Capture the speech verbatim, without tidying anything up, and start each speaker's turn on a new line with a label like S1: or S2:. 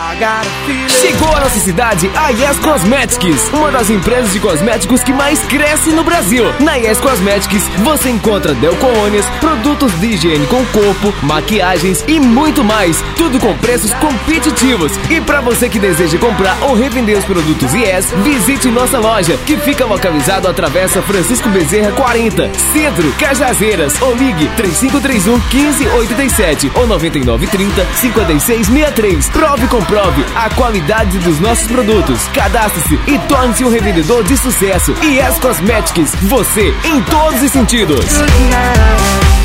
S1: Chegou à nossa cidade a Yes Cosmetics, uma das empresas de cosméticos que mais cresce no Brasil. Na Yes Cosmetics você encontra delcoônias, produtos de higiene com o corpo, maquiagens e muito mais, tudo com preços competitivos. E para você que deseja comprar ou revender os produtos Yes, visite nossa loja, que fica localizado à Travessa Francisco Bezerra quarenta, Centro, Cajazeiras, ou ligue três cinco três um, um cinco oito sete ou nove nove três zero, cinco seis seis três. Prove e comprove a qualidade dos nossos produtos. Cadastre-se e torne-se um revendedor de sucesso. Yes Cosmetics, você em todos os sentidos.